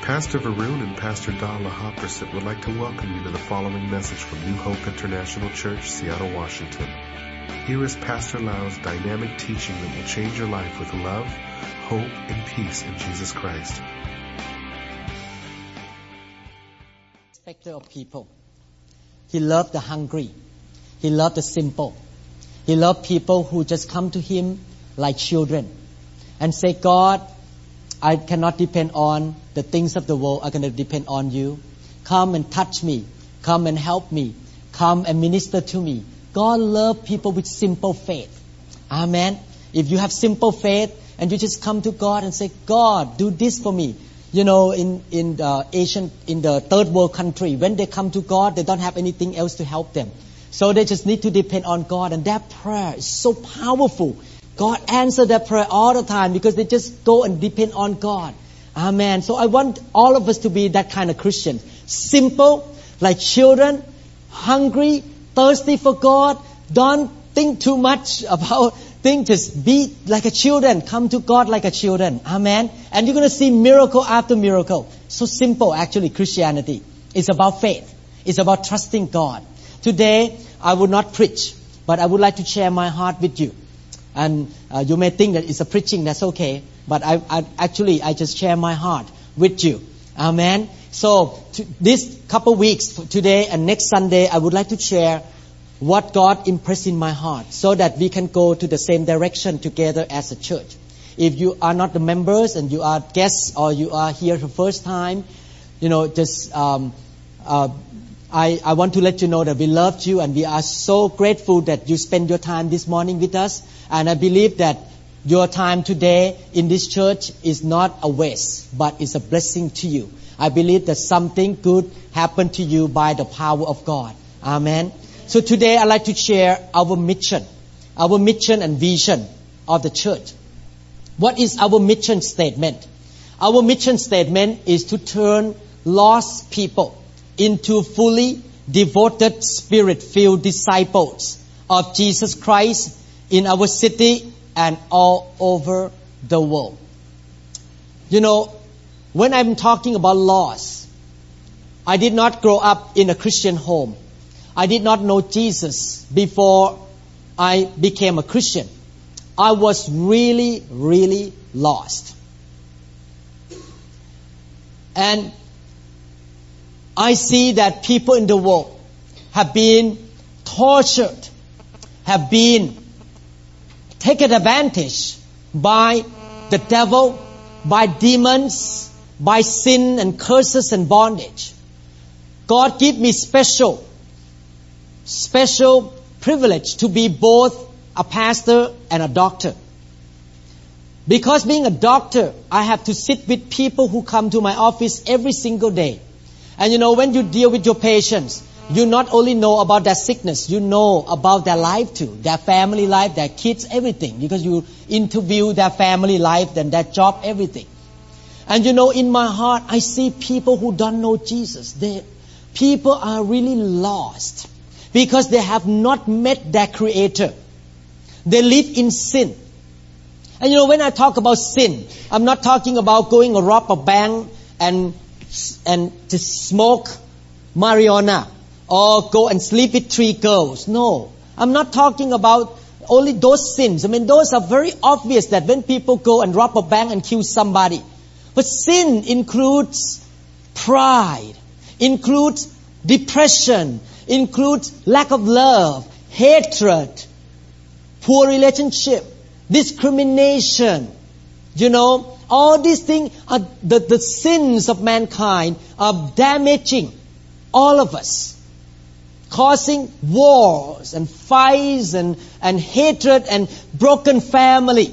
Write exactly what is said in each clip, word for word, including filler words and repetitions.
Pastor Varun and Pastor Dala Hopperset would like to welcome you to the following message from New Hope International Church, Seattle, Washington. Here is Pastor Lau's dynamic teaching that will change your life with love, hope, and peace in Jesus Christ. Respecter of people. He loved the hungry. He loved the simple. He loved people who just come to Him like children and say, God, I cannot depend on the things of the world. I'm going to depend on you. Come and touch me. Come and help me. Come and minister to me. God loves people with simple faith. Amen. If you have simple faith and you just come to God and say, God, do this for me. You know, in, in the Asian, in the third world country, when they come to God, they don't have anything else to help them. So they just need to depend on God. And that prayer is so powerful. God answers that prayer all the time because they just go and depend on God. Amen. So I want all of us to be that kind of Christian. Simple, like children, hungry, thirsty for God. Don't think too much about things. Just be like a children. Come to God like a children. Amen. And you're going to see miracle after miracle. So simple, actually, Christianity. It's about faith. It's about trusting God. Today, I will not preach, but I would like to share my heart with you. And uh, you may think that it's a preaching, that's okay. But I, I actually, I just share my heart with you. Amen. So to, this couple weeks, today and next Sunday, I would like to share what God impressed in my heart so that we can go to the same direction together as a church. If you are not the members and you are guests or you are here for the first time, you know, just um, uh, I, I want to let you know that we loved you and we are so grateful that you spend your time this morning with us. And I believe that your time today in this church is not a waste, but it's a blessing to you. I believe that something good happened to you by the power of God. Amen. So today I'd like to share our mission, our mission and vision of the church. What is our mission statement? Our mission statement is to turn lost people into fully devoted, Spirit-filled disciples of Jesus Christ in our city and all over the world. You know, when I'm talking about lost, I did not grow up in a Christian home. I did not know Jesus before I became a Christian. I was really, really lost. And I see that people in the world have been tortured, have been taken advantage by the devil, by demons, by sin and curses and bondage. God gave me special, special privilege to be both a pastor and a doctor. Because being a doctor, I have to sit with people who come to my office every single day. And you know, when you deal with your patients, you not only know about their sickness, you know about their life too, their family life, their kids, everything. Because you interview their family life, then their job, everything. And you know, in my heart, I see people who don't know Jesus. They, people are really lost because they have not met their Creator. They live in sin. And you know, when I talk about sin, I'm not talking about going and rob a bank and and to smoke marijuana or go and sleep with three girls. No, I'm not talking about only those sins. I mean, those are very obvious that when people go and rob a bank and kill somebody. But sin includes pride, includes depression, includes lack of love, hatred, poor relationship, discrimination, you know. All these things are the, the sins of mankind are damaging all of us, causing wars and fights and, and hatred and broken family.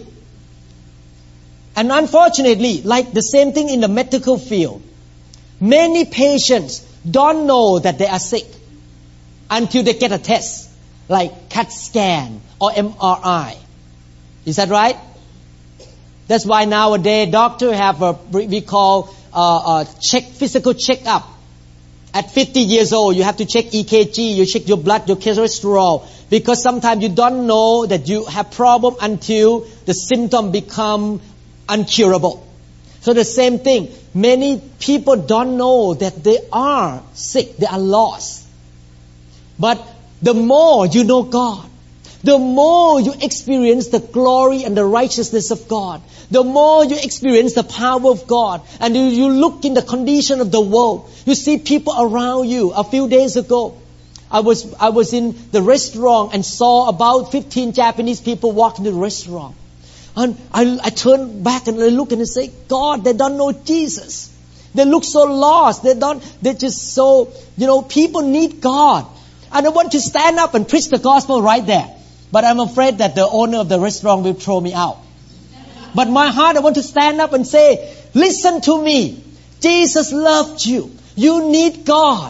And unfortunately, like the same thing in the medical field, many patients don't know that they are sick until they get a test, like C A T scan or M R I. Is that right? That's why nowadays doctors have a we call uh, a check physical checkup. At fifty years old, you have to check E K G, you check your blood, your cholesterol, because sometimes you don't know that you have problem until the symptom become uncurable. So the same thing, many people don't know that they are sick, they are lost. But the more you know God, the more you experience the glory and the righteousness of God, the more you experience the power of God, and you, you look in the condition of the world, you see people around you. A few days ago, I was I was in the restaurant and saw about fifteen Japanese people walk into the restaurant. And I, I turned back and I look and I say, God, they don't know Jesus. They look so lost. They don't, they're just so, you know, people need God. And I want to stand up and preach the gospel right there. But I'm afraid that the owner of the restaurant will throw me out. But my heart, I want to stand up and say, listen to me. Jesus loved you. You need God.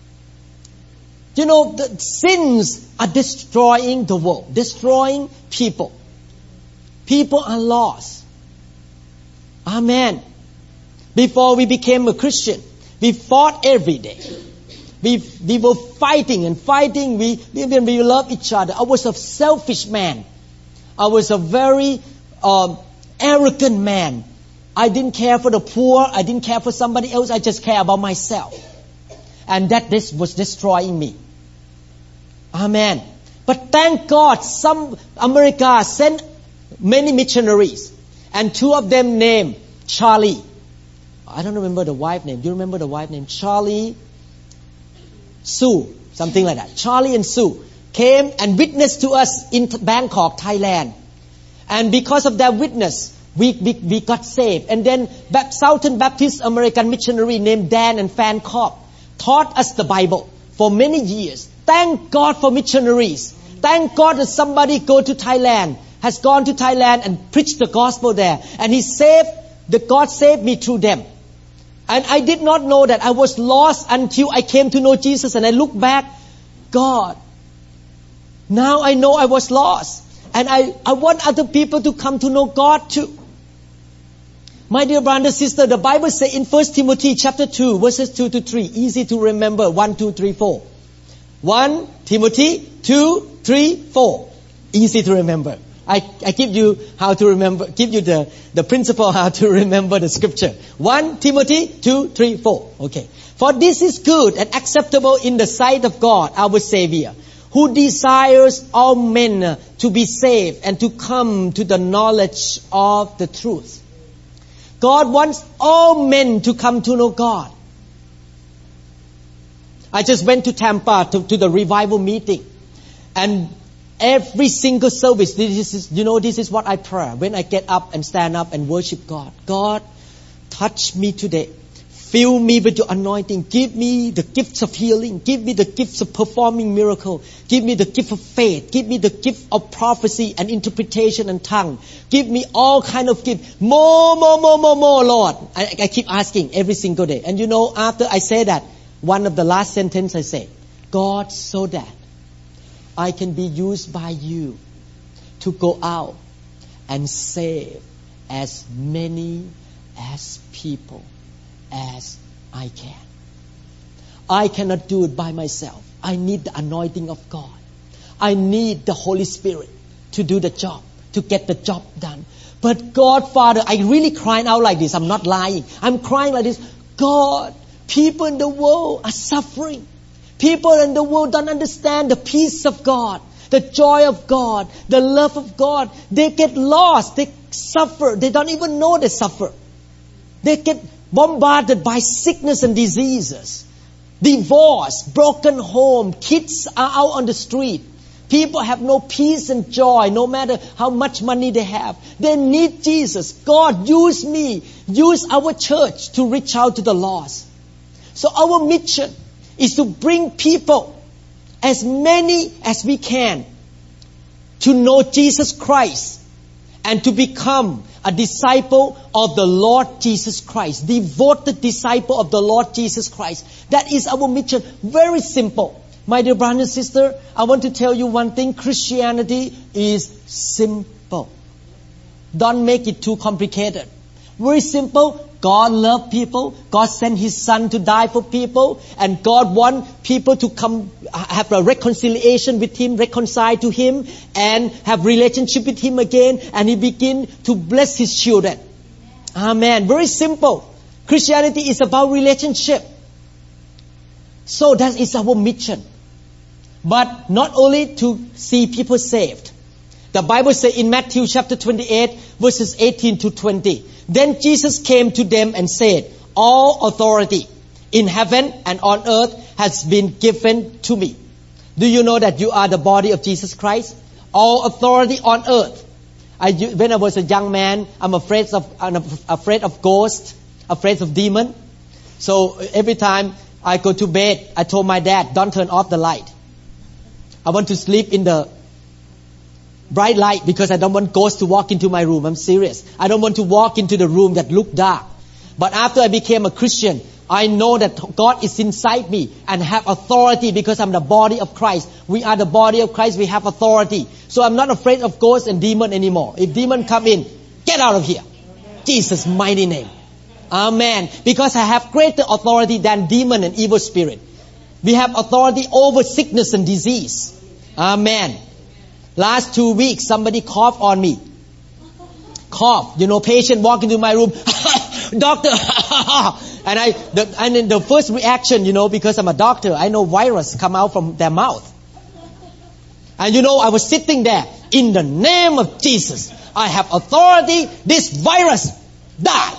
You know, the sins are destroying the world, destroying people. People are lost. Amen. Before we became a Christian, we fought every day. We, we were fighting and fighting. We, even we love each other. I was a selfish man. I was a very um, arrogant man. I didn't care for the poor. I didn't care for somebody else. I just care about myself. And that this was destroying me. Amen. But thank God, some America sent many missionaries. And two of them named Charlie. I don't remember the wife name. Do you remember the wife name? Charlie, Sue, something like that. Charlie and Sue came and witnessed to us in Bangkok, Thailand. And because of their witness, we, we, we got saved. And then Southern Baptist American missionary named Dan and Fan Cobb taught us the Bible for many years. Thank God for missionaries. Thank God that somebody go to Thailand, has gone to Thailand and preached the gospel there. And he saved, the God saved me through them. And I did not know that I was lost until I came to know Jesus. And I look back, God, now I know I was lost. And I, I want other people to come to know God too. My dear brother and sister, the Bible says in First Timothy chapter two, verses two to three, easy to remember, one, two, three, four. First Timothy two, three, four. Easy to remember. I, I give you how to remember, give you the, the principle how to remember the scripture. First Timothy two, three, four. Okay. For this is good and acceptable in the sight of God, our Savior, who desires all men to be saved and to come to the knowledge of the truth. God wants all men to come to know God. I just went to Tampa to, to the revival meeting. And every single service, this is, you know, this is what I pray when I get up and stand up and worship God. God, touch me today. Fill me with your anointing. Give me the gifts of healing. Give me the gifts of performing miracle. Give me the gift of faith. Give me the gift of prophecy and interpretation and tongue. Give me all kind of gifts. More, more, more, more, more, Lord. I, I keep asking every single day. And you know, after I say that, one of the last sentence I say, God, so that I can be used by you to go out and save as many as people as I can. I cannot do it by myself. I need the anointing of God. I need the Holy Spirit to do the job, to get the job done. But God, Father, I really crying out like this. I'm not lying. I'm crying like this. God, people in the world are suffering. People in the world don't understand the peace of God, the joy of God, the love of God. They get lost. They suffer. They don't even know they suffer. They get bombarded by sickness and diseases, divorce, broken home, kids are out on the street. People have no peace and joy no matter how much money they have. They need Jesus. God, use me, use our church to reach out to the lost. So our mission is to bring people, as many as we can, to know Jesus Christ and to become a disciple of the Lord Jesus Christ, devoted disciple of the Lord Jesus Christ. That is our mission. Very simple. My dear brother and sister, I want to tell you one thing. Christianity is simple. Don't make it too complicated. Very simple. God loved people. God sent His Son to die for people. And God wants people to come, have a reconciliation with Him, reconcile to Him, and have relationship with Him again. And He begin to bless His children. Amen. Very simple. Christianity is about relationship. So that is our mission. But not only to see people saved. The Bible says in Matthew chapter twenty-eight, verses eighteen to twenty, then Jesus came to them and said, all authority in heaven and on earth has been given to me. Do you know that you are the body of Jesus Christ? All authority on earth. I, when I was a young man, I'm afraid of I'm afraid of ghosts, afraid of demon. So every time I go to bed, I told my dad, don't turn off the light. I want to sleep in the bright light because I don't want ghosts to walk into my room. I'm serious. I don't want to walk into the room that look dark. But after I became a Christian, I know that God is inside me and have authority because I'm the body of Christ. We are the body of Christ. We have authority. So I'm not afraid of ghosts and demon anymore. If demon come in, get out of here. Jesus' mighty name. Amen. Because I have greater authority than demon and evil spirit. We have authority over sickness and disease. Amen. Last two weeks, somebody coughed on me. Cough. You know, patient walk into my room. Doctor. and I, the, and then the first reaction, you know, because I'm a doctor, I know virus come out from their mouth. And you know, I was sitting there. In the name of Jesus, I have authority. This virus, die.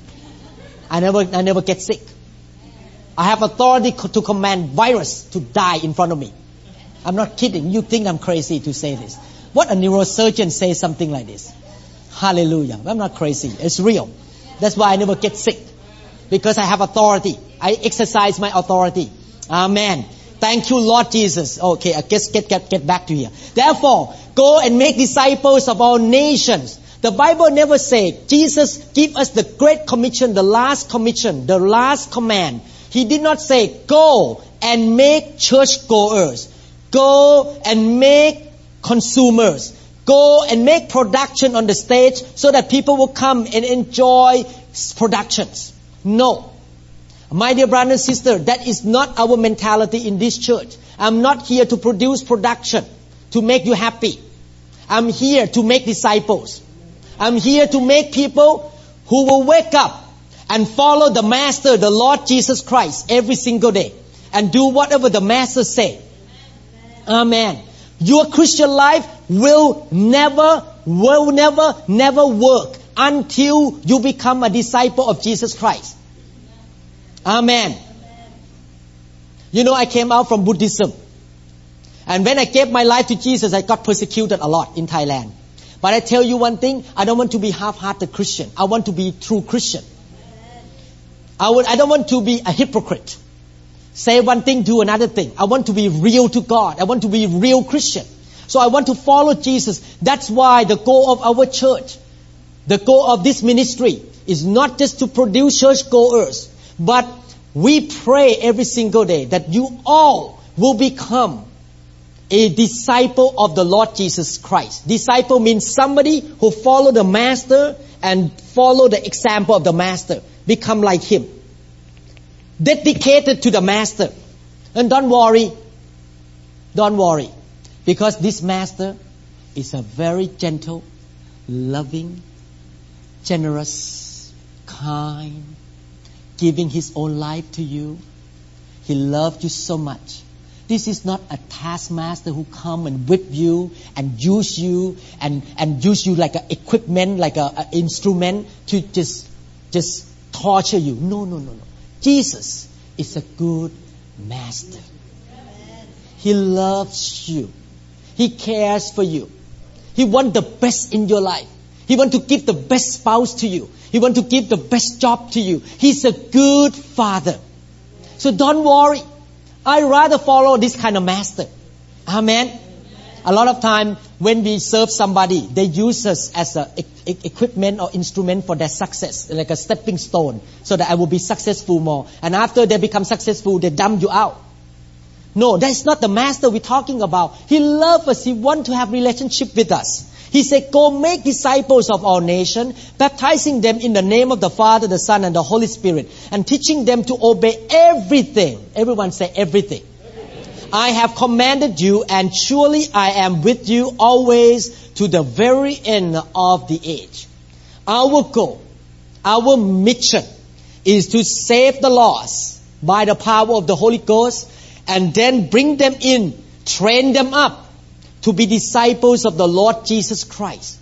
I never, I never get sick. I have authority to command virus to die in front of me. I'm not kidding. You think I'm crazy to say this. What a neurosurgeon says something like this. Hallelujah. I'm not crazy. It's real. That's why I never get sick. Because I have authority. I exercise my authority. Amen. Thank you, Lord Jesus. Okay, I guess get, get, get back to here. Therefore, go and make disciples of all nations. The Bible never said, Jesus give us the great commission, the last commission, the last command. He did not say, go and make church goers. Go and make consumers. Go and make production on the stage so that people will come and enjoy productions. No. My dear brother and sister, that is not our mentality in this church. I'm not here to produce production, to make you happy. I'm here to make disciples. I'm here to make people who will wake up and follow the Master, the Lord Jesus Christ, every single day. And do whatever the Master says. Amen. Your Christian life will never, will never, never work until you become a disciple of Jesus Christ. Amen. You know, I came out from Buddhism. And when I gave my life to Jesus, I got persecuted a lot in Thailand. But I tell you one thing, I don't want to be half-hearted Christian. I want to be true Christian. I, would, I don't want to be a hypocrite. Say one thing, do another thing. I want to be real to God. I want to be real Christian. So I want to follow Jesus. That's why the goal of our church, the goal of this ministry is not just to produce church goers, but we pray every single day that you all will become a disciple of the Lord Jesus Christ. Disciple means somebody who follow the Master and follow the example of the Master. Become like Him. Dedicated to the Master. And don't worry. Don't worry. Because this Master is a very gentle, loving, generous, kind, giving His own life to you. He loved you so much. This is not a taskmaster who come and whip you and use you and, and use you like an equipment, like an instrument to just, just torture you. No, no, no, no. Jesus is a good master. He loves you. He cares for you. He wants the best in your life. He wants to give the best spouse to you. He wants to give the best job to you. He's a good father. So don't worry. I rather follow this kind of master. Amen. Amen. A lot of time when we serve somebody, they use us as a e- e- equipment or instrument for their success, like a stepping stone, so that I will be successful more. And after they become successful, they dump you out. No, that's not the master we're talking about. He loves us. He wants to have relationship with us. He said, go make disciples of all nations, baptizing them in the name of the Father, the Son, and the Holy Spirit, and teaching them to obey everything. Everyone say everything. Everything. I have commanded you, and surely I am with you always to the very end of the age. Our goal, our mission is to save the lost by the power of the Holy Ghost and then bring them in, train them up to be disciples of the Lord Jesus Christ.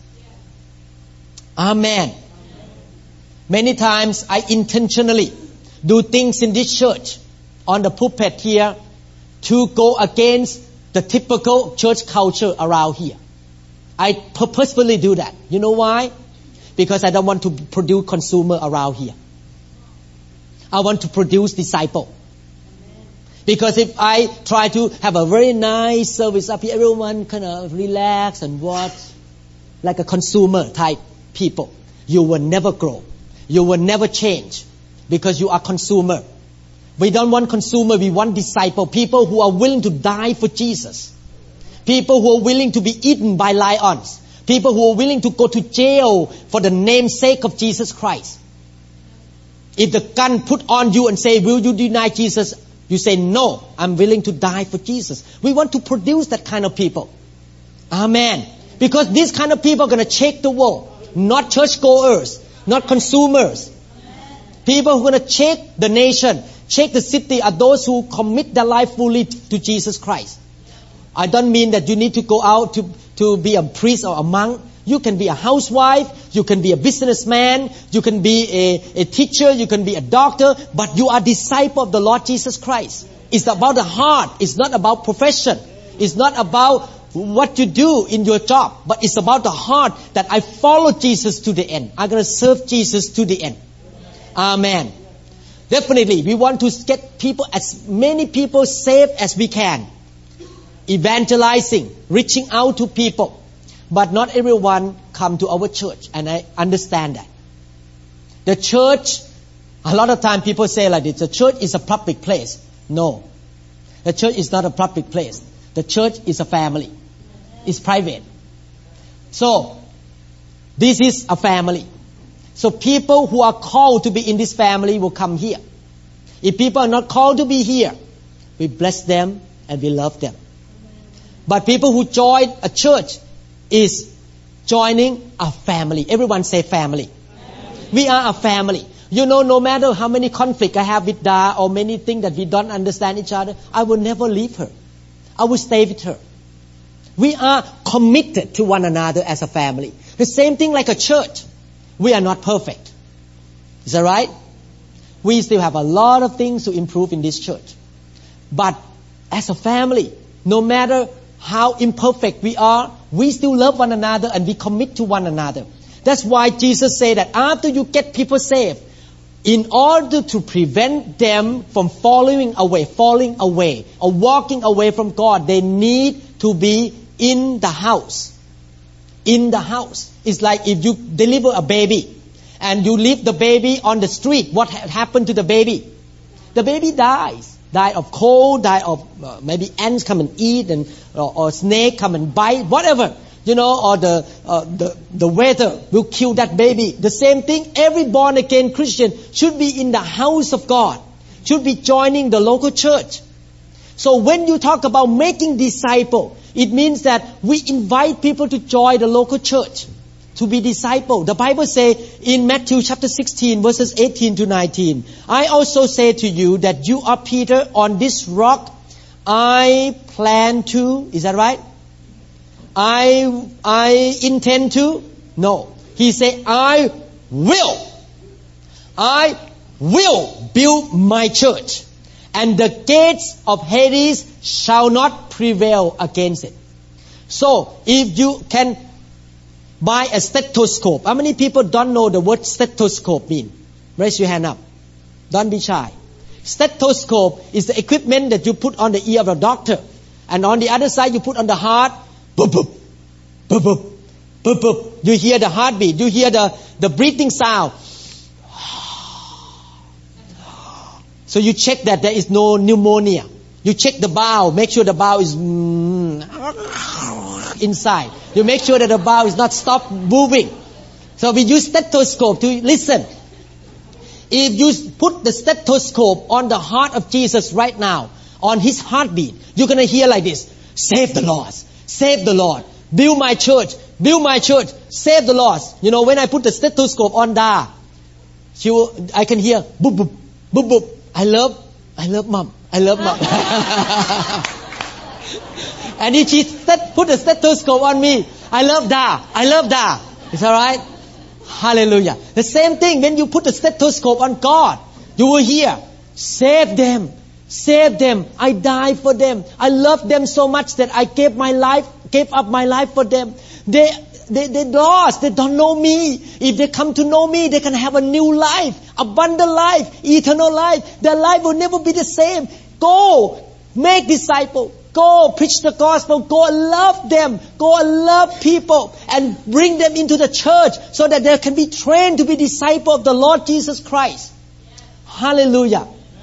Amen. Many times I intentionally do things in this church on the pulpit here to go against the typical church culture around here. I purposefully do that. You know why? Because I don't want to produce consumer around here. I want to produce disciple. Because if I try to have a very nice service up here, everyone kind of relax and watch, like a consumer type people, you will never grow. You will never change because you are consumer. We don't want consumer, we want disciple, people who are willing to die for Jesus. People who are willing to be eaten by lions. People who are willing to go to jail for the name's sake of Jesus Christ. If the gun put on you and say, will you deny Jesus? You say, no, I'm willing to die for Jesus. We want to produce that kind of people. Amen. Because these kind of people are going to shake the world. Not churchgoers, not consumers. People who are going to shake the nation, shake the city are those who commit their life fully to Jesus Christ. I don't mean that you need to go out to, to be a priest or a monk. You can be a housewife, you can be a businessman, you can be a, a teacher, you can be a doctor, but you are a disciple of the Lord Jesus Christ. It's about the heart. It's not about profession. It's not about what you do in your job, but it's about the heart that I follow Jesus to the end. I'm going to serve Jesus to the end. Amen. Definitely, we want to get people, as many people saved as we can. Evangelizing, reaching out to people. But not everyone come to our church, and I understand that. The church, a lot of time people say like this, the church is a public place. No. The church is not a public place. The church is a family. It's private. So, this is a family. So people who are called to be in this family will come here. If people are not called to be here, we bless them and we love them. But people who join a church is joining a family. Everyone say family. Family. We are a family. You know, no matter how many conflict I have with Da or many things that we don't understand each other, I will never leave her. I will stay with her. We are committed to one another as a family. The same thing like a church. We are not perfect. Is that right? We still have a lot of things to improve in this church. But as a family, no matter how imperfect we are, we still love one another and we commit to one another. That's why Jesus said that after you get people saved, in order to prevent them from falling away, falling away, or walking away from God, they need to be in the house. In the house. It's like if you deliver a baby and you leave the baby on the street, what ha- happened to the baby? The baby dies. Die of cold, die of uh, maybe ants come and eat, and or, or snake come and bite, whatever, you know, or the uh, the the weather will kill that baby. The same thing, every born again Christian should be in the house of God, should be joining the local church. So when you talk about making disciple, it means that we invite people to join the local church to be disciple. The Bible says in Matthew chapter sixteen verses eighteen to nineteen, I also say to you that you are Peter, on this rock I plan to, is that right? I, I intend to? No. He said, I will. I will build my church, and the gates of Hades shall not prevail against it. So, if you can buy a stethoscope. How many people don't know the word stethoscope mean? Raise your hand up. Don't be shy. Stethoscope is the equipment that you put on the ear of a doctor. And on the other side you put on the heart. Boop, boop, boop, boop, boop, boop. You hear the heartbeat. You hear the, the breathing sound. So you check that there is no pneumonia. You check the bowel. Make sure the bowel is mm, inside. You make sure that the bowel is not stop moving. So we use stethoscope to listen. If you put the stethoscope on the heart of Jesus right now, on his heartbeat, you're going to hear like this. Save the lost. Save the Lord. Build my church. Build my church. Save the lost. You know, when I put the stethoscope on Da, she will, I can hear boop boop boop boop. I love, I love mom. I love mom. And if she set, put a stethoscope on me, I love Da. I love Da. Is that right? Hallelujah. The same thing when you put a stethoscope on God, you will hear, save them. Save them. I die for them. I love them so much that I gave my life, gave up my life for them. They, they, they lost. They don't know me. If they come to know me, they can have a new life, abundant life, eternal life. Their life will never be the same. Go, make disciples. Go, preach the gospel. Go and love them. Go and love people and bring them into the church so that they can be trained to be disciples of the Lord Jesus Christ. Hallelujah.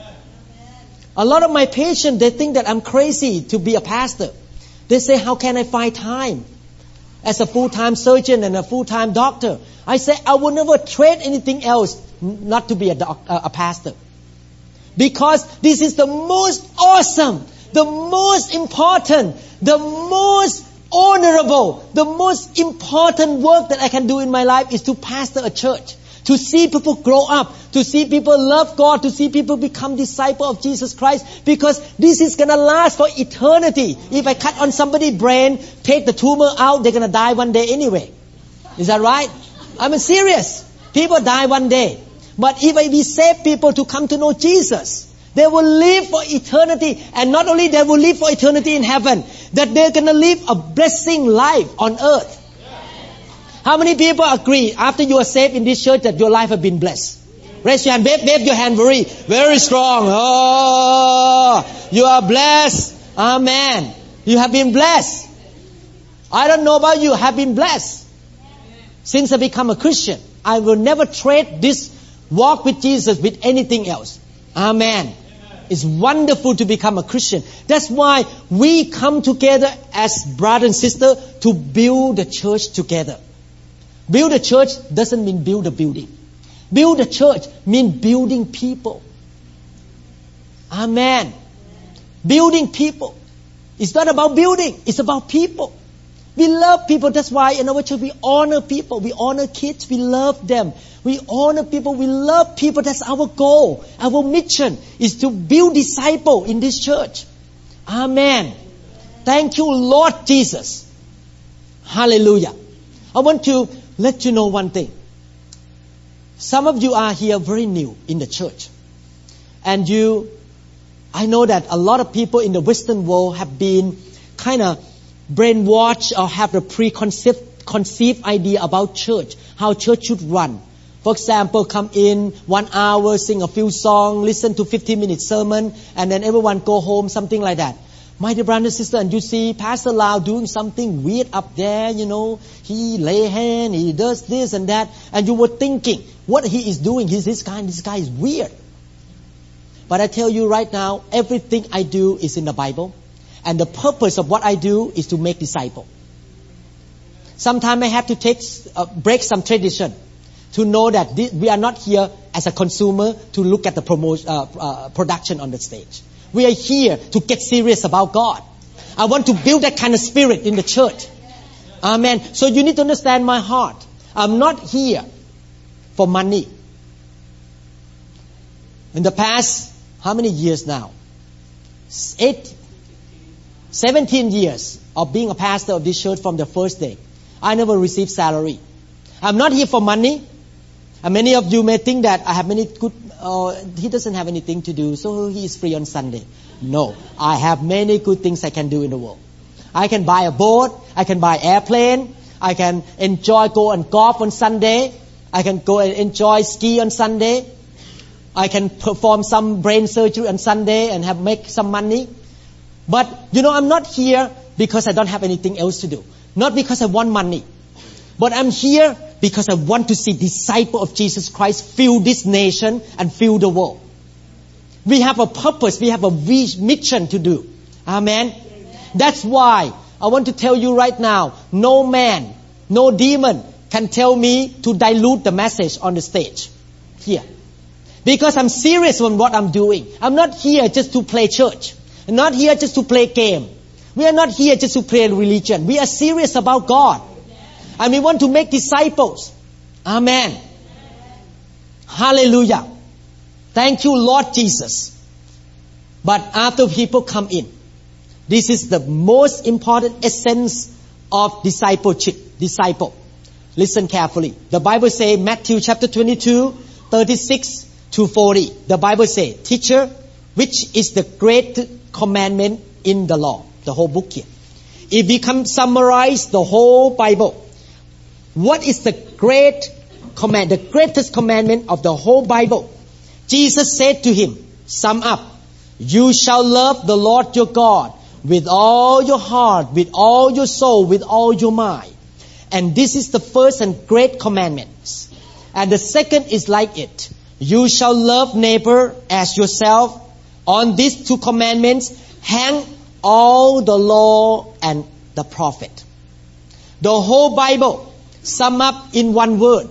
A lot of my patients, they think that I'm crazy to be a pastor. They say, how can I find time as a full-time surgeon and a full-time doctor? I say, I will never trade anything else not to be a, doc, a pastor. Because this is the most awesome, the most important, the most honorable, the most important work that I can do in my life is to pastor a church. To see people grow up, to see people love God, to see people become disciples of Jesus Christ, because this is going to last for eternity. If I cut on somebody's brain, take the tumor out, they're going to die one day anyway. Is that right? I'm serious. People die one day. But if I we save people to come to know Jesus, they will live for eternity. And not only they will live for eternity in heaven, that they're going to live a blessing life on earth. How many people agree after you are saved in this church that your life has been blessed? Raise your hand. Wave, wave your hand very, very strong. Oh, you are blessed. Amen. You have been blessed. I don't know about you. I have been blessed. Since I become a Christian, I will never trade this walk with Jesus with anything else. Amen. It's wonderful to become a Christian. That's why we come together as brother and sister to build the church together. Build a church doesn't mean build a building. Build a church means building people. Amen. Building people. It's not about building. It's about people. We love people. That's why in our church we honor people. We honor kids. We love them. We honor people. We love people. That's our goal. Our mission is to build disciples in this church. Amen. Thank you, Lord Jesus. Hallelujah. I want to let you know one thing. Some of you are here very new in the church. And you, I know that a lot of people in the Western world have been kind of brainwashed or have a preconceived conceived idea about church, how church should run. For example, come in one hour, sing a few songs, listen to fifteen minute sermon, and then everyone go home, something like that. My dear brother and sister, and you see Pastor Lau doing something weird up there, you know, he lay hand, he does this and that, and you were thinking, what he is doing, he's this guy, this guy is weird. But I tell you right now, everything I do is in the Bible, and the purpose of what I do is to make disciples. Sometimes I have to take, uh, break some tradition to know that this, we are not here as a consumer to look at the promotion, uh, uh, production on the stage. We are here to get serious about God. I want to build that kind of spirit in the church. Amen. So you need to understand my heart. I'm not here for money. In the past, how many years now? Eight, seventeen years of being a pastor of this church from the first day. I never received salary. I'm not here for money. And many of you may think that I have many good, uh, he doesn't have anything to do, so he is free on Sunday. No, I have many good things I can do in the world. I can buy a boat, I can buy airplane, I can enjoy go and golf on Sunday, I can go and enjoy ski on Sunday, I can perform some brain surgery on Sunday and have make some money. But you know, I'm not here because I don't have anything else to do. Not because I want money. But I'm here because I want to see disciples of Jesus Christ fill this nation and fill the world. We have a purpose, we have a mission to do. Amen. Amen. That's why I want to tell you right now, no man, no demon can tell me to dilute the message on the stage here. Because I'm serious on what I'm doing. I'm not here just to play church. I'm not here just to play game. We are not here just to play religion. We are serious about God. And we want to make disciples. Amen. Hallelujah. Thank you, Lord Jesus. But after people come in, this is the most important essence of discipleship. Disciple. Listen carefully. The Bible says, Matthew chapter twenty-two, thirty-six to forty. The Bible says, teacher, which is the great commandment in the law? The whole book here. If we can summarize the whole Bible, what is the great command, the greatest commandment of the whole Bible? Jesus said to him, sum up, you shall love the Lord your God with all your heart, with all your soul, with all your mind. And this is the first and great commandment. And the second is like it. You shall love neighbor as yourself. On these two commandments hang all the law and the prophet. The whole Bible sum up in one word.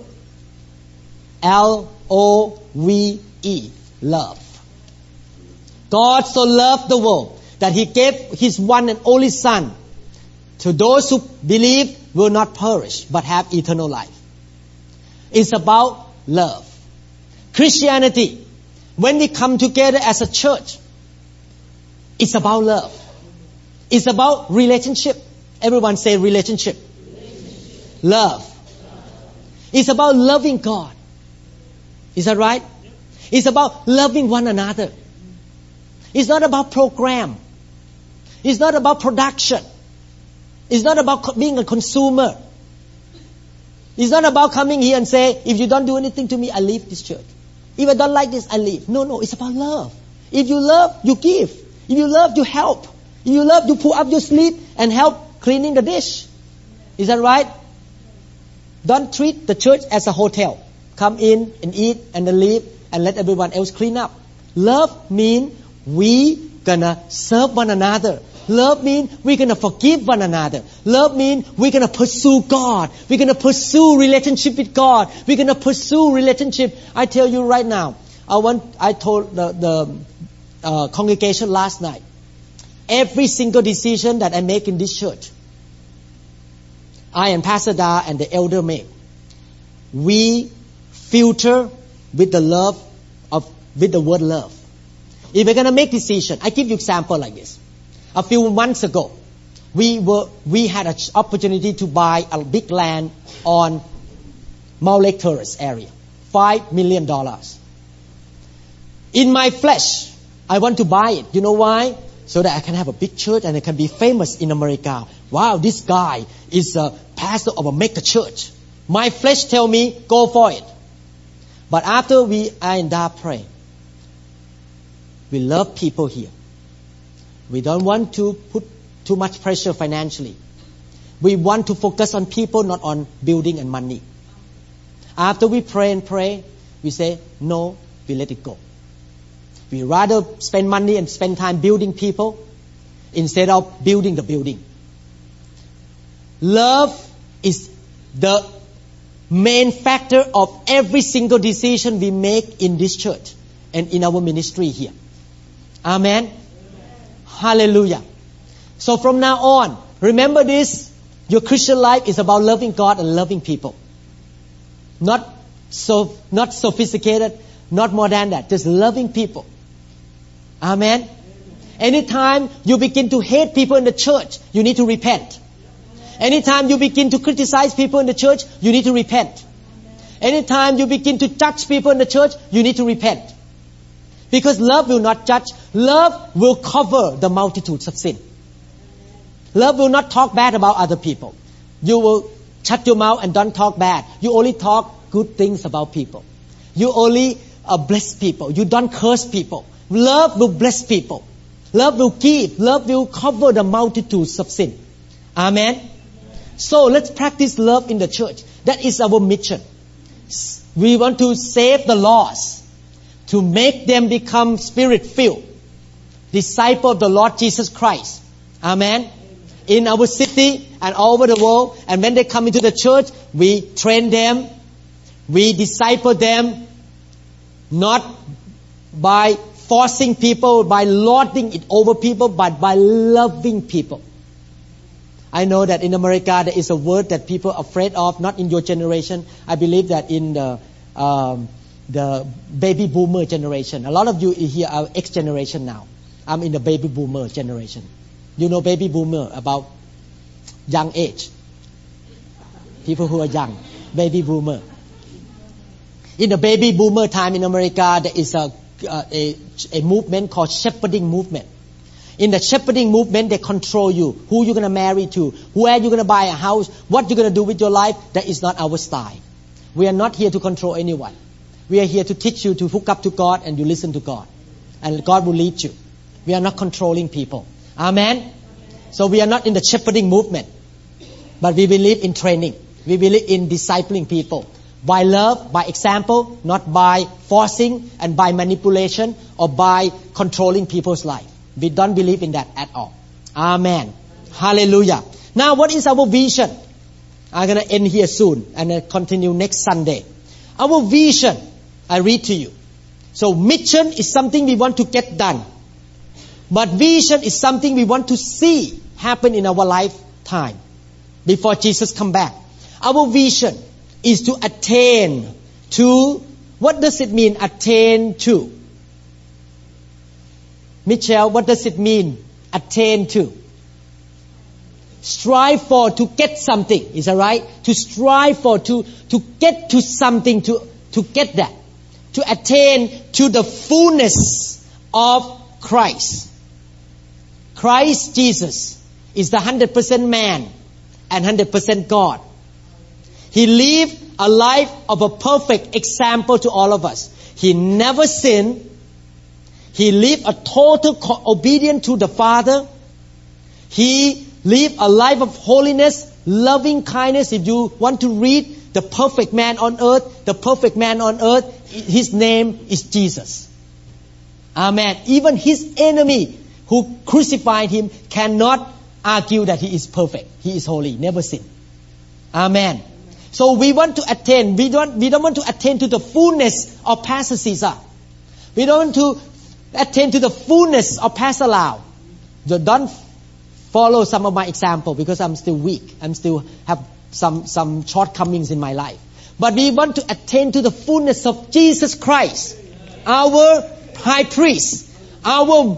L O V E. Love. God so loved the world that He gave His one and only Son to those who believe will not perish but have eternal life. It's about love. Christianity, when we come together as a church, it's about love. It's about relationship. Everyone say relationship. relationship. Love. It's about loving God. Is that right? It's about loving one another. It's not about program. It's not about production. It's not about being a consumer. It's not about coming here and say, if you don't do anything to me, I leave this church. If I don't like this, I leave. No, no, it's about love. If you love, you give. If you love, you help. If you love, you pull up your sleeve and help cleaning the dish. Is that right? Don't treat the church as a hotel. Come in and eat and then leave and let everyone else clean up. Love means we gonna serve one another. Love means we're gonna forgive one another. Love means we're gonna pursue God. We're gonna pursue relationship with God. We're gonna pursue relationship. I tell you right now, I want. I told the, the uh, congregation last night. Every single decision that I make in this church, I and Pastor Da and the elder make, we filter with the love of with the word love. If we're gonna make decision, I give you example like this. A few months ago, we were we had an opportunity to buy a big land on Mount Lake Terrace area, five million dollars. In my flesh, I want to buy it. You know why? So that I can have a big church and I can be famous in America. Wow, this guy is a pastor of a mega church. My flesh tell me go for it. But after we I and Da pray, we love people here. We don't want to put too much pressure financially. We want to focus on people, not on building and money. After we pray and pray, we say, no, we let it go. We rather spend money and spend time building people instead of building the building. Love is the main factor of every single decision we make in this church and in our ministry here. Amen. Hallelujah. So from now on, remember this, your Christian life is about loving God and loving people. Not so, not sophisticated, not more than that, just loving people. Amen. Anytime you begin to hate people in the church, you need to repent. Anytime you begin to criticize people in the church, you need to repent. Anytime you begin to judge people in the church, you need to repent. Because love will not judge. Love will cover the multitudes of sin. Love will not talk bad about other people. You will shut your mouth and don't talk bad. You only talk good things about people. You only uh, bless people. You don't curse people. Love will bless people. Love will give. Love will cover the multitudes of sin. Amen. So let's practice love in the church. That is our mission. We want to save the lost, to make them become spirit-filled, disciple of the Lord Jesus Christ. Amen. In our city and all over the world. And when they come into the church, we train them, we disciple them, not by forcing people, by lording it over people, but by loving people. I know that in America there is a word that people are afraid of, not in your generation. I believe that in the um, the baby boomer generation. A lot of you here are X generation now. I'm in the baby boomer generation. You know baby boomer, about young age. People who are young. Baby boomer. In the baby boomer time in America, there is a, a, a movement called shepherding movement. In the shepherding movement, they control you. Who you're going to marry to, where you're going to buy a house, what you're going to do with your life. That is not our style. We are not here to control anyone. We are here to teach you to hook up to God and you listen to God. And God will lead you. We are not controlling people. Amen? So we are not in the shepherding movement. But we believe in training. We believe in discipling people. By love, by example, not by forcing and by manipulation or by controlling people's life. We don't believe in that at all. Amen. Hallelujah. Now what is our vision? I'm going to end here soon and I'll continue next Sunday. Our vision, I read to you. So mission is something we want to get done. But vision is something we want to see happen in our lifetime before Jesus come back. Our vision is to attain to, what does it mean, attain to? Michelle, what does it mean, attain to? Strive for, to get something, is that right? To strive for, to, to get to something, to, to get that. To attain to the fullness of Christ. Christ Jesus is the one hundred percent man and one hundred percent God. He lived a life of a perfect example to all of us. He never sinned. He lived a total co- obedience to the Father. He lived a life of holiness, loving kindness. If you want to read the perfect man on earth, the perfect man on earth, his name is Jesus. Amen. Even his enemy who crucified him cannot argue that he is perfect. He is holy, never sinned. Amen. So we want to attain, we don't, we don't want to attain to the fullness of Pastor Caesar. We don't want to attain to the fullness of Pastor Lau. So don't follow some of my example because I'm still weak. I'm still have some, some shortcomings in my life. But we want to attain to the fullness of Jesus Christ, our high priest, our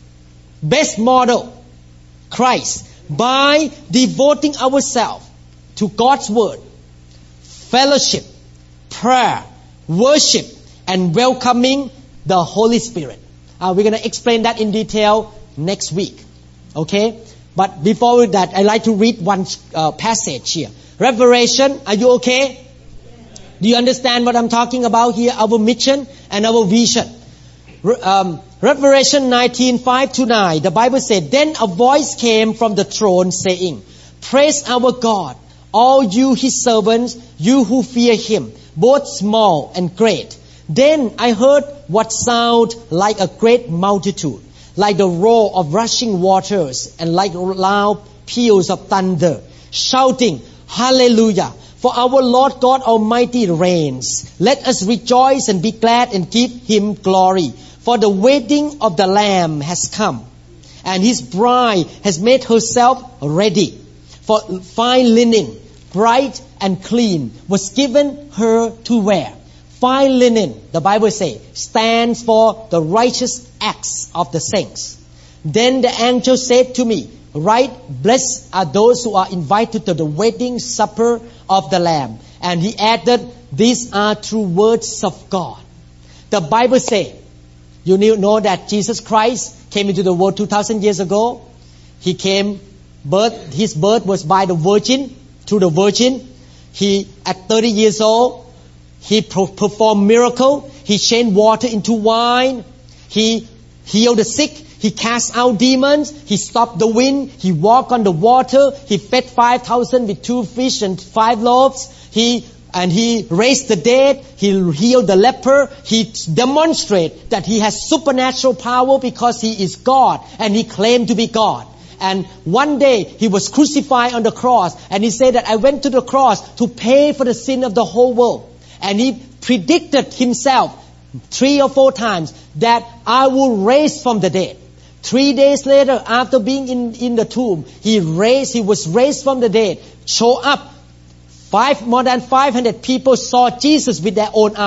best model, Christ, by devoting ourselves to God's word, fellowship, prayer, worship, and welcoming the Holy Spirit. Uh, we're going to explain that in detail next week. Okay? But before that, I'd like to read one uh, passage here. Revelation, are you okay? Do you understand what I'm talking about here? Our mission and our vision. Re- um, Revelation nineteen, five to nine, the Bible said, Then a voice came from the throne saying, Praise our God, all you his servants, you who fear him, both small and great. Then I heard what sounded like a great multitude, like the roar of rushing waters and like loud peals of thunder, shouting, Hallelujah! For our Lord God Almighty reigns. Let us rejoice and be glad and give him glory. For the wedding of the Lamb has come, and his bride has made herself ready. For fine linen, bright and clean, was given her to wear. Fine linen, the Bible says, stands for the righteous acts of the saints. Then the angel said to me, Right, blessed are those who are invited to the wedding supper of the Lamb. And he added, These are true words of God. The Bible says, you know that Jesus Christ came into the world two thousand years ago. He came, birth, his birth was by the virgin, through the virgin. He, at thirty years old, he pro- performed miracle. He changed water into wine. He healed the sick. He cast out demons. He stopped the wind. He walked on the water. He fed five thousand with two fish and five loaves. He and he raised the dead. He healed the leper. He demonstrated that he has supernatural power because he is God and he claimed to be God. And one day he was crucified on the cross and he said that I went to the cross to pay for the sin of the whole world. And he predicted himself three or four times that I will raise from the dead. Three days later, after being in, in the tomb, he raised, he was raised from the dead, show up. Five, more than five hundred people saw Jesus with their own eyes.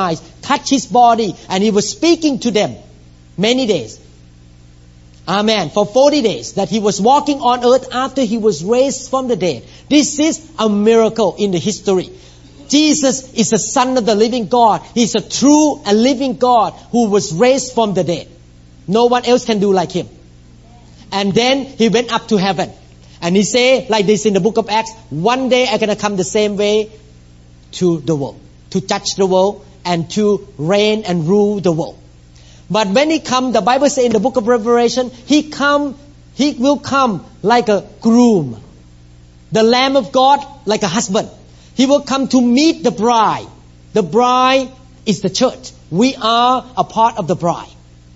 touch his body, and he was speaking to them many days. Amen. For forty days that he was walking on earth after he was raised from the dead. This is a miracle in the history. Jesus is the Son of the living God. He's a true and living God who was raised from the dead. No one else can do like him. And then he went up to heaven. And he said, like this in the book of Acts, one day I'm going to come the same way to the world, to judge the world and to reign and rule the world. But when he come, the Bible says in the book of Revelation, he come, he will come like a groom. The Lamb of God like a husband. He will come to meet the bride. The bride is the church. We are a part of the bride.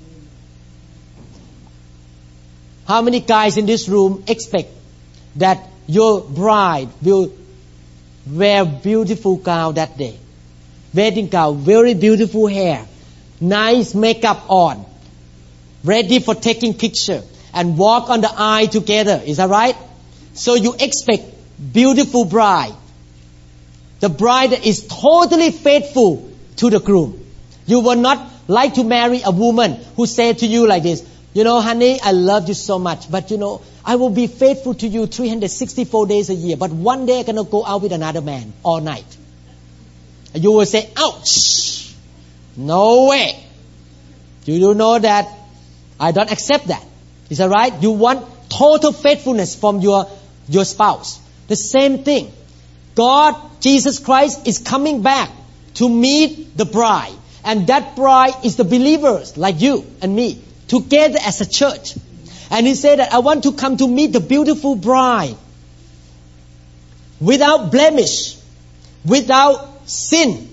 How many guys in this room expect that your bride will wear beautiful gown that day? Wedding gown, very beautiful hair, nice makeup on, ready for taking picture and walk on the aisle together. Is that right? So you expect beautiful bride. The bride is totally faithful to the groom. You will not like to marry a woman who say to you like this, you know, honey, I love you so much, but you know, I will be faithful to you three hundred sixty-four days a year, but one day I'm going to go out with another man all night. You will say, ouch, no way. You do know that I don't accept that. Is that right? You want total faithfulness from your, your spouse. The same thing. God, Jesus Christ, is coming back to meet the bride. And that bride is the believers like you and me, together as a church. And he said that I want to come to meet the beautiful bride without blemish, without sin,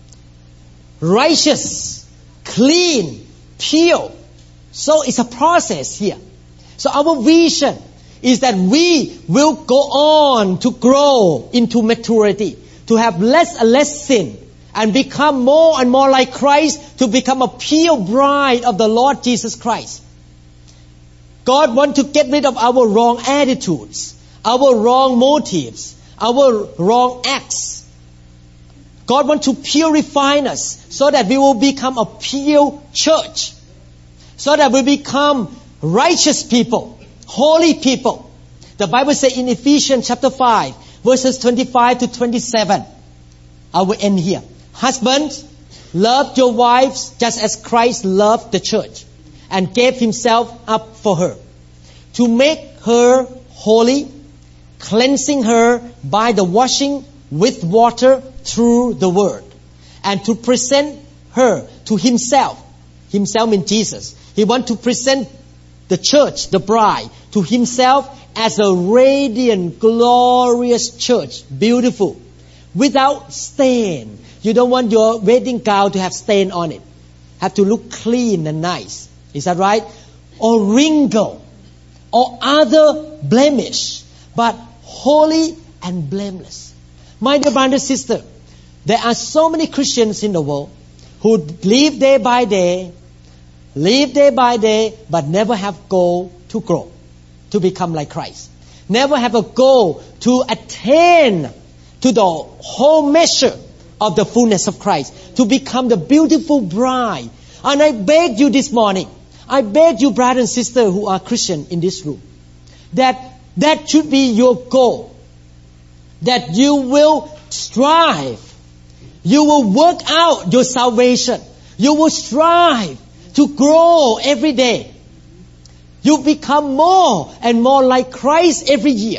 righteous, clean, pure. So it's a process here. So our vision is that we will go on to grow into maturity, to have less and less sin, and become more and more like Christ, to become a pure bride of the Lord Jesus Christ. God wants to get rid of our wrong attitudes, our wrong motives, our wrong acts. God wants to purify us so that we will become a pure church, so that we become righteous people, holy people. The Bible says in Ephesians chapter five, verses twenty-five to twenty-seven. I will end here. Husbands, love your wives just as Christ loved the church and gave himself up for her, to make her holy, cleansing her by the washing with water through the word, and to present her to himself. Himself means Jesus. He wants to present the church, the bride, to himself as a radiant, glorious church, beautiful, without stain. You don't want your wedding gown to have stain on it. Have to look clean and nice. Is that right? Or wrinkle, or other blemish, but holy and blameless. My dear brother and sister, there are so many Christians in the world who live day by day, live day by day, but never have goal to grow, to become like Christ. Never have a goal to attain to the whole measure of the fullness of Christ, to become the beautiful bride. And I beg you this morning, I beg you, brother and sister who are Christian in this room, that that should be your goal. That you will strive. You will work out your salvation. You will strive to grow every day. You become more and more like Christ every year.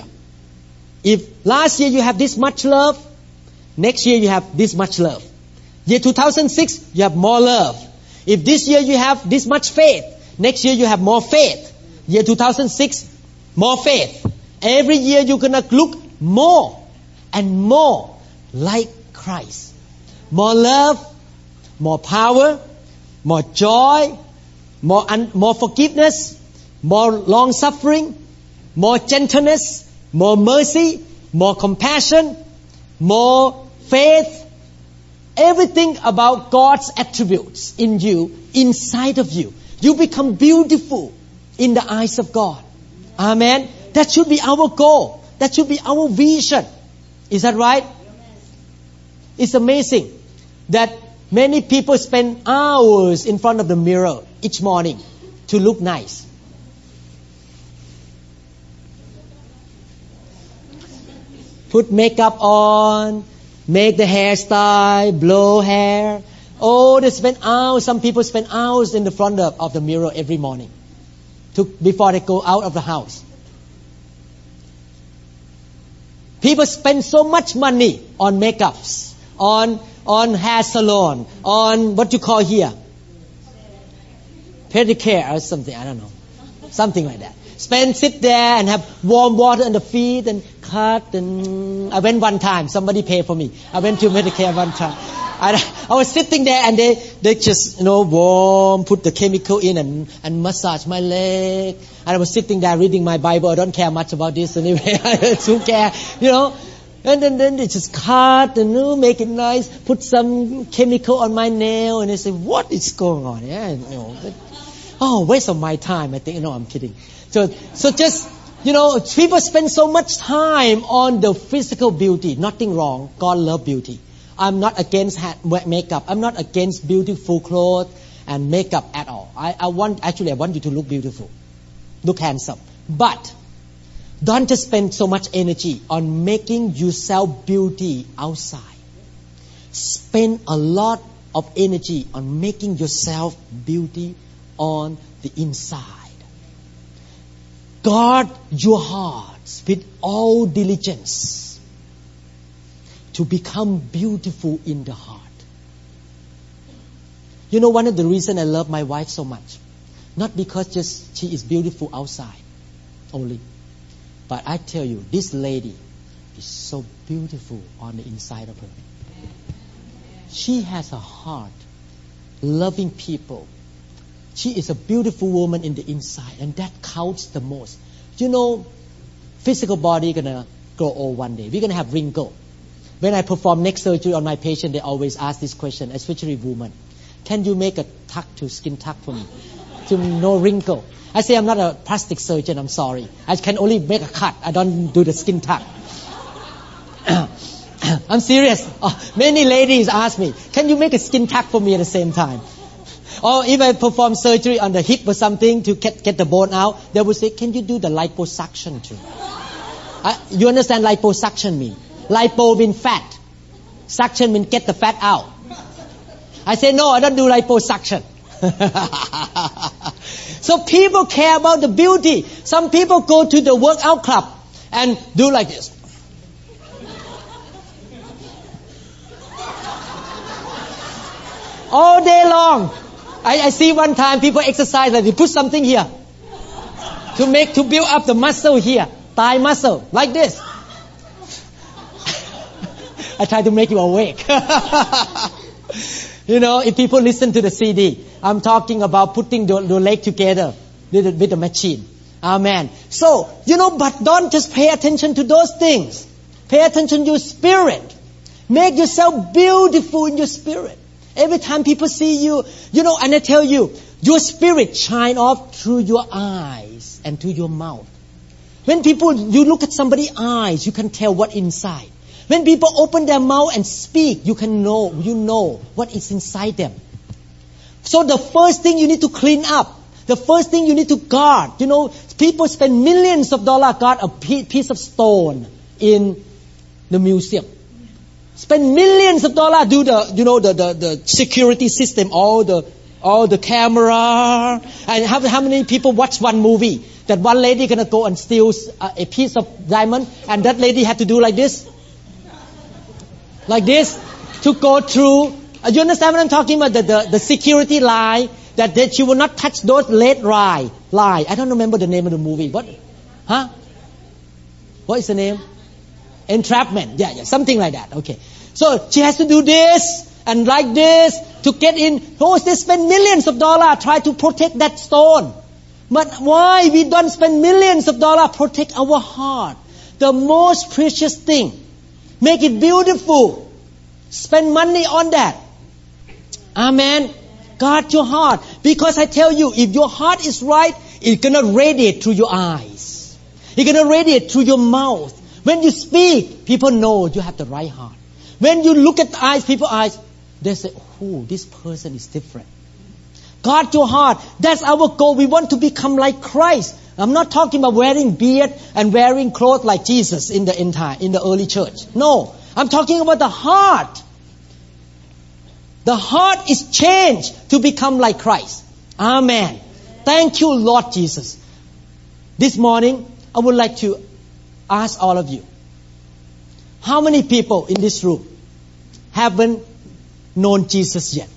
If last year you have this much love, next year you have this much love. Year two thousand six, you have more love. If this year you have this much faith, next year you have more faith. Year two thousand six, more faith. Every year you're going to look more and more like Christ. More love, more power, more joy, more un- more forgiveness, more long suffering, more gentleness, more mercy, more compassion, more faith. Everything about God's attributes in you, inside of you. You become beautiful in the eyes of God. Amen. That should be our goal. That should be our vision. Is that right? It's amazing that Many people spend hours in front of the mirror each morning to look nice. Put makeup on, make the hairstyle, blow hair. Oh, they spend hours. Some people spend hours in the front of, of the mirror every morning to, before they go out of the house. People spend so much money on makeups, on on hair salon, on what you call here, pedicure or something. I don't know, something like that. Spend, sit there and have warm water on the feet and cut. And I went one time. Somebody paid for me. I went to Medicare one time. I, I was sitting there and they, they just, you know, warm, put the chemical in and, and massage my leg. And I was sitting there reading my Bible. I don't care much about this anyway. I don't care, you know. And then, then they just cut and you know, make it nice. Put some chemical on my nail. And they say, what is going on? Yeah, you know. But, oh, waste of my time. I think, no, I'm kidding. So, so just, you know, people spend so much time on the physical beauty. Nothing wrong. God loves beauty. I'm not against makeup. I'm not against beautiful clothes and makeup at all. I, I want, actually, I want you to look beautiful, look handsome. But don't just spend so much energy on making yourself beauty outside. Spend a lot of energy on making yourself beauty on the inside. Guard your hearts with all diligence to become beautiful in the heart. You know, one of the reasons I love my wife so much, not because just she is beautiful outside only, but I tell you, this lady is so beautiful on the inside of her. She has a heart, loving people. She is a beautiful woman in the inside, and that counts the most. You know, physical body gonna grow old one day. We're gonna have wrinkle. When I perform neck surgery on my patient, they always ask this question, especially women. Can you make a tuck to skin tuck for me? To no wrinkle. I say I'm not a plastic surgeon, I'm sorry. I can only make a cut. I don't do the skin tuck. I'm serious. Oh, many ladies ask me, can you make a skin tuck for me at the same time? Or if I perform surgery on the hip or something to get, get the bone out, they will say, can you do the liposuction too? I, you understand liposuction mean? Lipo means fat. Suction means get the fat out. I say, no, I don't do liposuction. So people care about the beauty. Some people go to the workout club and do like this. All day long. I, I see one time people exercise like they put something here to make, to build up the muscle here, thigh muscle, like this. I try to make you awake. You know, if people listen to the C D, I'm talking about putting the, the leg together with the, with the machine. Amen. So, you know, but don't just pay attention to those things. Pay attention to your spirit. Make yourself beautiful in your spirit. Every time people see you, you know, and I tell you, your spirit shine off through your eyes and through your mouth. When people, you look at somebody's eyes, you can tell what inside. When people open their mouth and speak, you can know, you know what is inside them. So the first thing you need to clean up, the first thing you need to guard, you know, people spend millions of dollars guard a piece of stone in the museum. Spend millions of dollars do the, you know, the, the, the security system, all the, all the camera. And how, how many people watch one movie that one lady gonna go and steal a, a piece of diamond and that lady had to do like this? Like this to go through. Uh, you understand what I'm talking about? The, the, the security line that, that you will not touch those lead line. line. I don't remember the name of the movie. What? Huh? What is the name? Entrapment. Yeah, yeah, something like that. Okay. So she has to do this and like this to get in. Oh, they spend millions of dollars try to protect that stone. But why we don't spend millions of dollars protect our heart? The most precious thing. Make it beautiful. Spend money on that. Amen. Guard your heart. Because I tell you, if your heart is right, it's going to radiate through your eyes. It's going to radiate through your mouth. When you speak, people know you have the right heart. When you look at the eyes, people's eyes, they say, oh, this person is different. Guard your heart. That's our goal. We want to become like Christ. I'm not talking about wearing beard and wearing clothes like Jesus in the entire, in the early church. No. I'm talking about the heart. The heart is changed to become like Christ. Amen. Thank you, Lord Jesus. This morning, I would like to ask all of you, how many people in this room haven't known Jesus yet?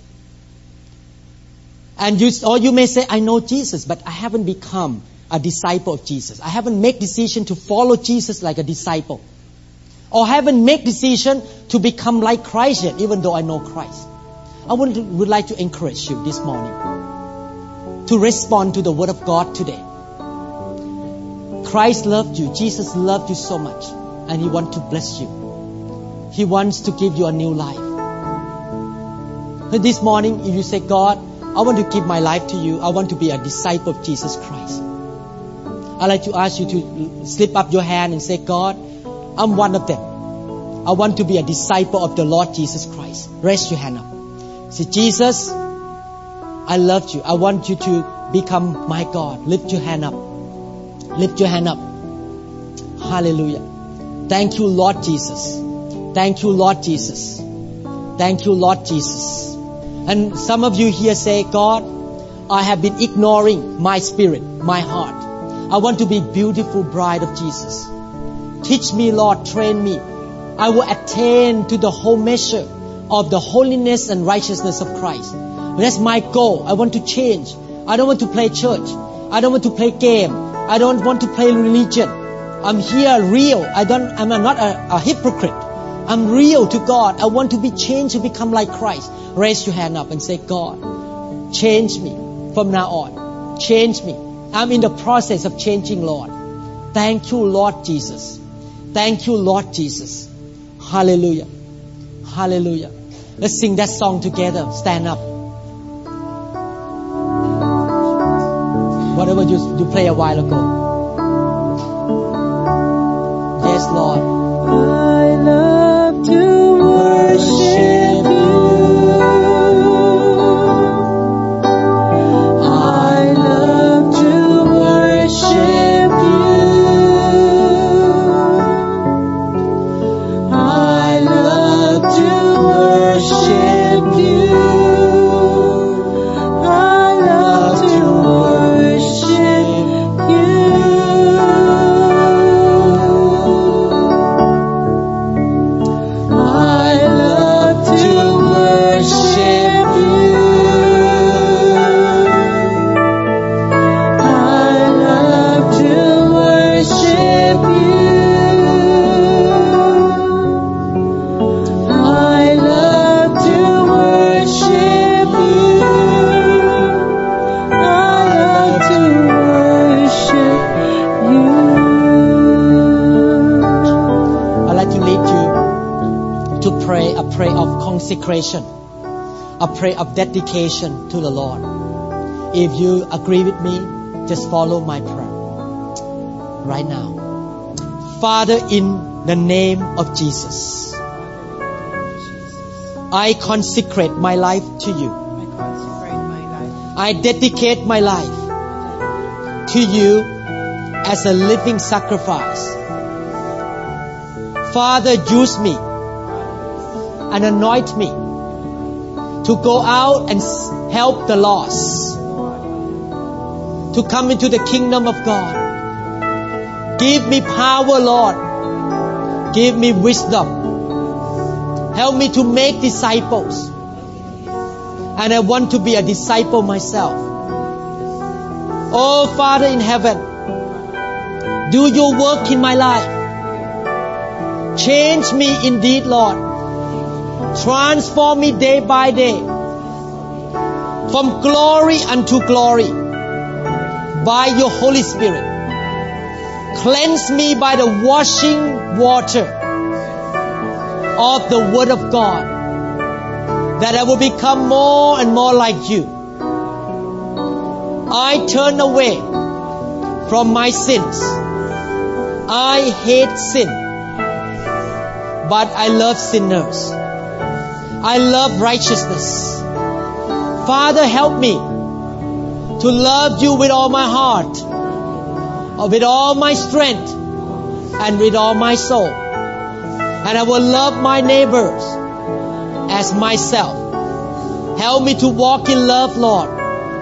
And you, or you may say, I know Jesus, but I haven't become a disciple of Jesus. I haven't made decision to follow Jesus like a disciple. Or haven't made decision to become like Christ yet, even though I know Christ. I would, would like to encourage you this morning to respond to the Word of God today. Christ loved you. Jesus loved you so much. And He wants to bless you. He wants to give you a new life. But this morning, if you say, God, I want to give my life to you. I want to be a disciple of Jesus Christ. I'd like to ask you to slip up your hand and say, God, I'm one of them. I want to be a disciple of the Lord Jesus Christ. Raise your hand up. Say, Jesus, I love you. I want you to become my God. Lift your hand up. Lift your hand up. Hallelujah. Thank you, Lord Jesus. Thank you, Lord Jesus. Thank you, Lord Jesus. And some of you here say, God, I have been ignoring my spirit, my heart. I want to be beautiful bride of Jesus. Teach me, Lord, train me. I will attain to the whole measure of the holiness and righteousness of Christ. That's my goal. I want to change. I don't want to play church. I don't want to play game. I don't want to play religion. I'm here real. I don't, I'm not a, a hypocrite. I'm real to God. I want to be changed to become like Christ. Raise your hand up and say, God, change me from now on. Change me. I'm in the process of changing, Lord. Thank you, Lord Jesus. Thank you, Lord Jesus. Hallelujah. Hallelujah. Let's sing that song together. Stand up. Whatever you, you play a while ago. Yes, Lord. I love to worship you. I love to worship you. I love to worship you. I love to worship you. I love to worship you. I love to worship you. I love to worship you. I love to worship you. I'd like to lead you to pray a prayer of consecration, a prayer of dedication to the Lord. If you agree with me, just follow my prayer right now. Father, in the name of Jesus, I consecrate my life to you. I consecrate my life. I dedicate my life to you as a living sacrifice. Father, use me and anoint me to go out and s- help the lost, to come into the kingdom of God. Give me power, Lord. Give me wisdom. Help me to make disciples. And I want to be a disciple myself. Oh, Father in heaven, do your work in my life. Change me indeed, Lord. Transform me day by day, from glory unto glory, by your Holy Spirit. Cleanse me by the washing water of the Word of God, that I will become more and more like you. I turn away from my sins. I hate sin, but I love sinners. I love righteousness. Father, help me to love you with all my heart, with all my strength, and with all my soul. And I will love my neighbors as myself. Help me to walk in love, Lord.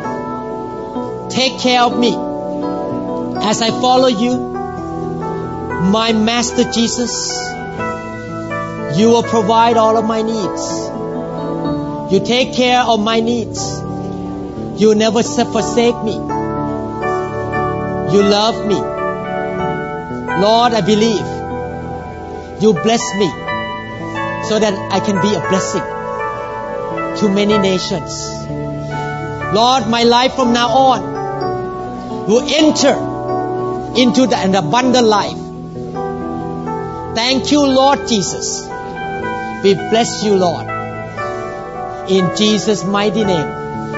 Take care of me as I follow you. My Master Jesus, you will provide all of my needs. You take care of my needs. You never forsake me. You love me. Lord, I believe you bless me so that I can be a blessing to many nations. Lord, my life from now on will enter into the, an abundant life. Thank you, Lord Jesus. We bless you, Lord. In Jesus' mighty name.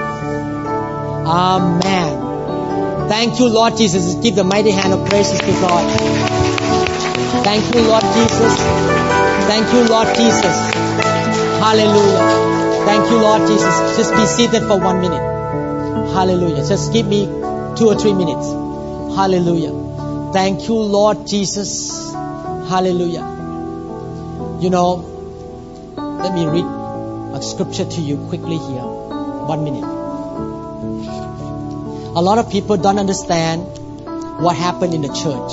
Amen. Thank you, Lord Jesus. Give the mighty hand of praises to God. Thank you, Lord Jesus. Thank you, Lord Jesus. Hallelujah. Thank you, Lord Jesus. Just be seated for one minute. Hallelujah. Just give me two or three minutes. Hallelujah. Thank you, Lord Jesus. Hallelujah. You know, let me read a scripture to you quickly here. One minute. A lot of people don't understand what happened in the church.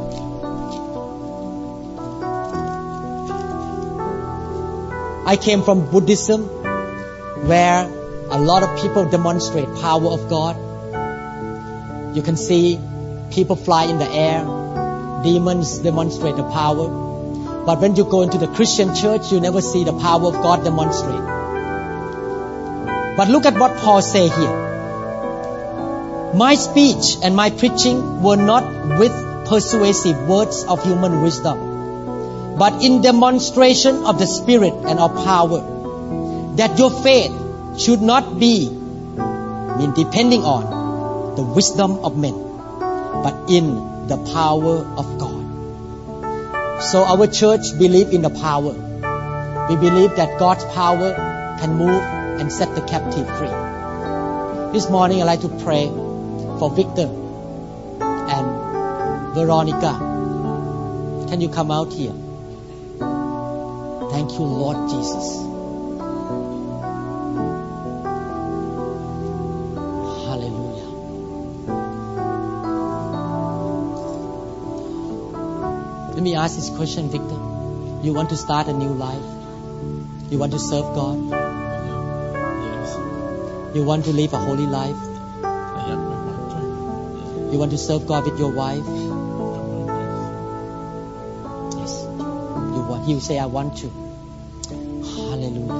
I came from Buddhism, where a lot of people demonstrate power of God. You can see people fly in the air. Demons demonstrate the power. But when you go into the Christian church, you never see the power of God demonstrate. But look at what Paul says here. My speech and my preaching were not with persuasive words of human wisdom, but in demonstration of the Spirit and of power, that your faith should not be I mean, depending on the wisdom of men, but in the power of God. So our church believes in the power. We believe that God's power can move and set the captive free. This morning I'd like to pray for Victor and Veronica. Can you come out here? Thank you, Lord Jesus. Hallelujah. Let me ask this question, Victor. You want to start a new life? You want to serve God? Yes. You want to live a holy life? I have my wife. You want to serve God with your wife? Yes. Yes. You want, you say, I want to. Hallelujah.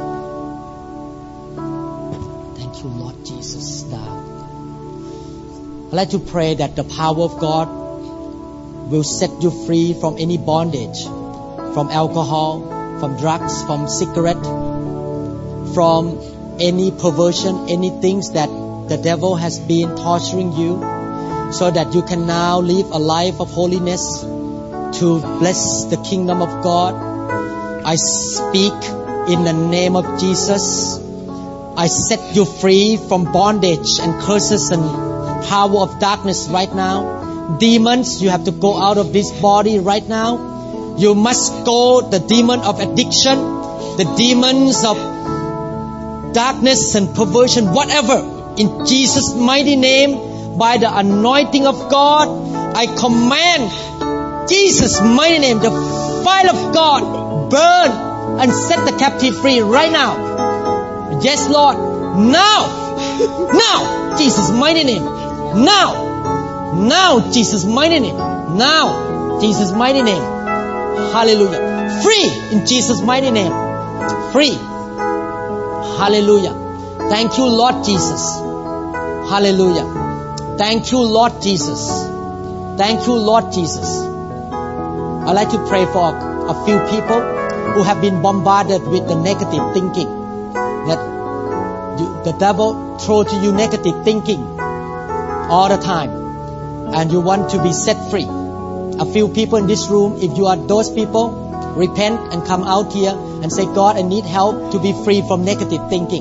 Thank you, Lord Jesus. Now, I'd like to pray that the power of God will set you free from any bondage, from alcohol, from drugs, from cigarette, from any perversion, any things that the devil has been torturing you, so that you can now live a life of holiness to bless the kingdom of God. I speak in the name of Jesus. I set you free from bondage and curses and power of darkness right now. Demons, you have to go out of this body right now. You must go, the demon of addiction, the demons of darkness and perversion, whatever. In Jesus' mighty name, by the anointing of God, I command Jesus' mighty name, the fire of God, burn and set the captive free right now. Yes, Lord. Now. Now. Jesus' mighty name. Now. Now. Jesus' mighty name. Now. Jesus' mighty name. Hallelujah. Free in Jesus' mighty name. Free. Hallelujah. Thank you, Lord Jesus. Hallelujah. Thank you, Lord Jesus. Thank you, Lord Jesus. I'd like to pray for a few people who have been bombarded with the negative thinking. That you, the devil throws to you negative thinking all the time. And you want to be set free. A few people in this room, if you are those people, repent and come out here and say, God, I need help to be free from negative thinking.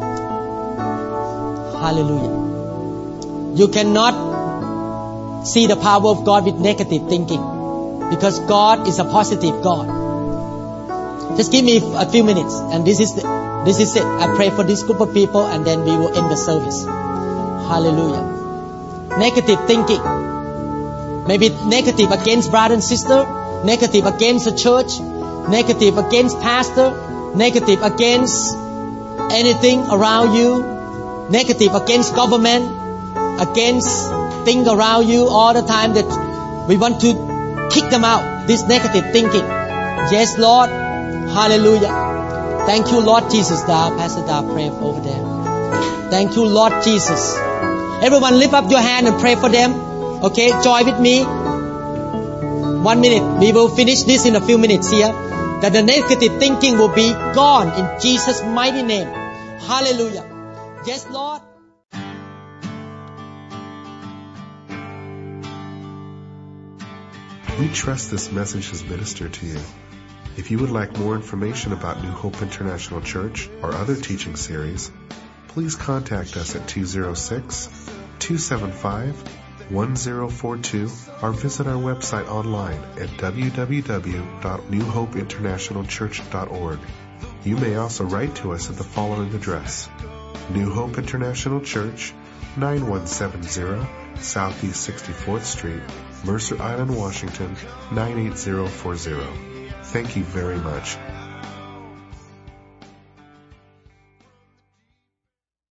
Hallelujah. You cannot see the power of God with negative thinking, because God is a positive God. Just give me a few minutes, and this is the, this is it. I pray for this group of people, and then we will end the service. Hallelujah. Negative thinking, maybe negative against brother and sister, negative against the church, negative against pastor, negative against anything around you, negative against government, against things around you all the time, that we want to kick them out, this negative thinking. Yes, Lord. Hallelujah. Thank you, Lord Jesus. Da, Pastor Da, pray over them. Thank you, Lord Jesus. Everyone lift up your hand and pray for them. Okay, join with me. One minute. We will finish this in a few minutes here. That the negative thinking will be gone in Jesus' mighty name. Hallelujah. Yes, Lord. We trust this message has ministered to you. If you would like more information about New Hope International Church or other teaching series, please contact us at two oh six, two seven five, one oh four two or visit our website online at w w w dot new hope international church dot org. You may also write to us at the following address: New Hope International Church, nine one seven zero Southeast sixty-fourth Street, Mercer Island, Washington, nine eight zero four zero. Thank you very much.